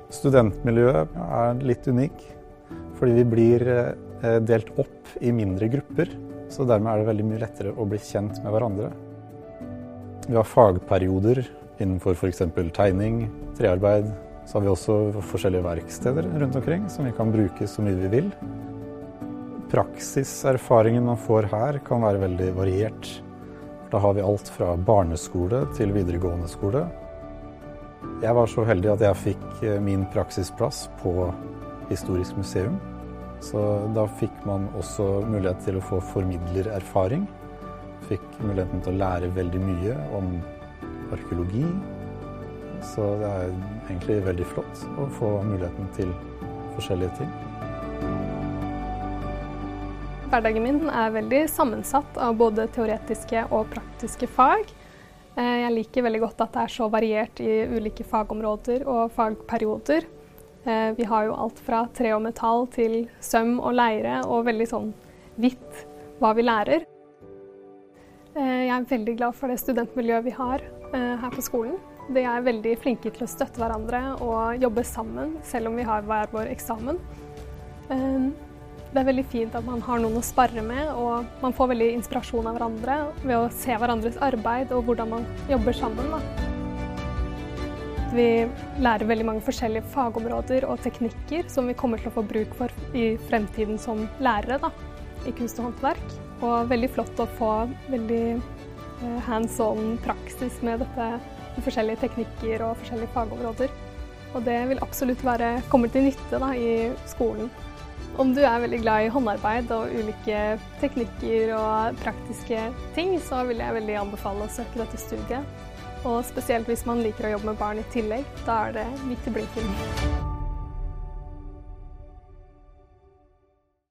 Studentmiljøet er litt unik, fordi vi blir delt opp i mindre grupper, så dermed er det veldig mye lettere å bli kjent med hverandre. Vi har fagperioder innenfor for eksempel tegning, trearbeid. Så har vi også forskjellige verksteder rundt omkring som vi kan bruke så mye vi vil. Praksiserfaringen man får her kan være veldig variert. Da har vi alt fra barneskole til videregående skole. Jeg var så heldig at jeg fikk min praksisplass på Historisk museum. Så da fikk man også mulighet til å få formidlererfaring. Fikk muligheten til å lære veldig mye om arkeologi. Så det er egentlig veldig flott å få muligheten til forskjellige ting. Hverdagen min er veldig sammensatt av både teoretiske og praktiske fag. Jeg liker veldig godt at det er så variert i ulike fagområder og fagperioder. Vi har jo alt fra tre og metall til søm og leire, og veldig sånn vidt hva vi lærer. Jeg er veldig glad for det studentmiljøet vi har her på skolen. De er veldig flinke til å støtte hverandre og jobbe sammen, selv om vi har hver vår eksamen. Det er veldig fint at man har noen å sparre med, og man får veldig inspirasjon av hverandre ved å se hverandres arbeid og hvordan man jobber sammen. Vi lærer veldig mange forskjellige fagområder og teknikker som vi kommer til å få bruk for i fremtiden som lærere i kunst og håndverk. Og veldig flott å få veldig hands-on praksis med dette, forskjellige teknikker og forskjellige fagområder. Og det vil absolutt komme til nytte i skolen. Om du er veldig glad i håndarbeid og ulike teknikker og praktiske ting, så vil jeg veldig anbefale å søke dette studiet. Og spesielt hvis man liker å jobbe med barn i tillegg, da er det midt i blinken.